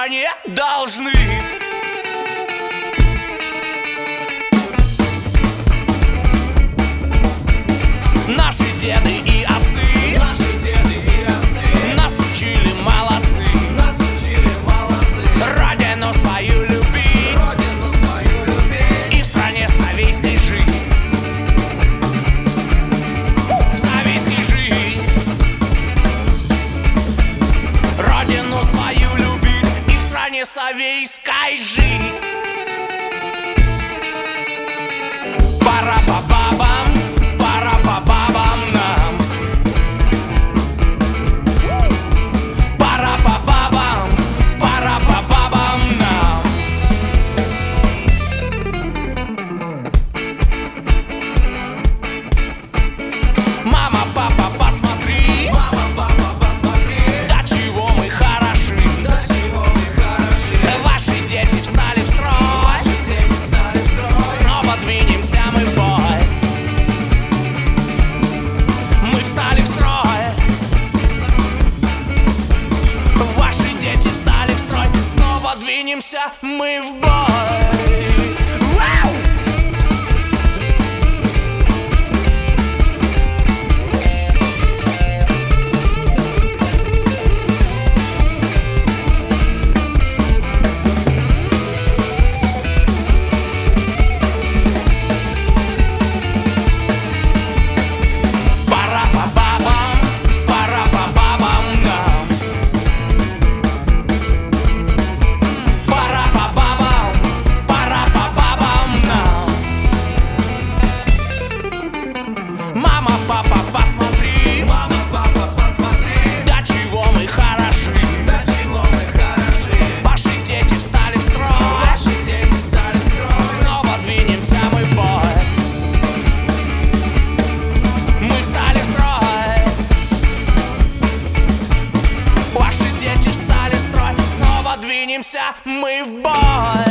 стране должны. Наши деды и отцы, нас учили молодцы, родину свою любить и в стране советской жить. Советской жить, родину свою любить и в стране советской жить. Пора по бабам, пора по бабам нам. Пора по бабам, пора по бабам нам. Мама, папа, посмотри, до чего мы хороши. Ваши дети встали в строй, снова двинемся мы в бой. Мы встали в строй, ваши дети встали в строй, снова двинемся мы в бой. Вау! Пора по бабам, пора по бабам нам. Пора по бабам, пора по бабам нам. Мама, папа, посмотри, до чего мы хороши. Ваши дети встали в строй, снова двинемся мы в бой. Мы встали в строй, ваши дети встали в строй, снова двинемся мы в бой.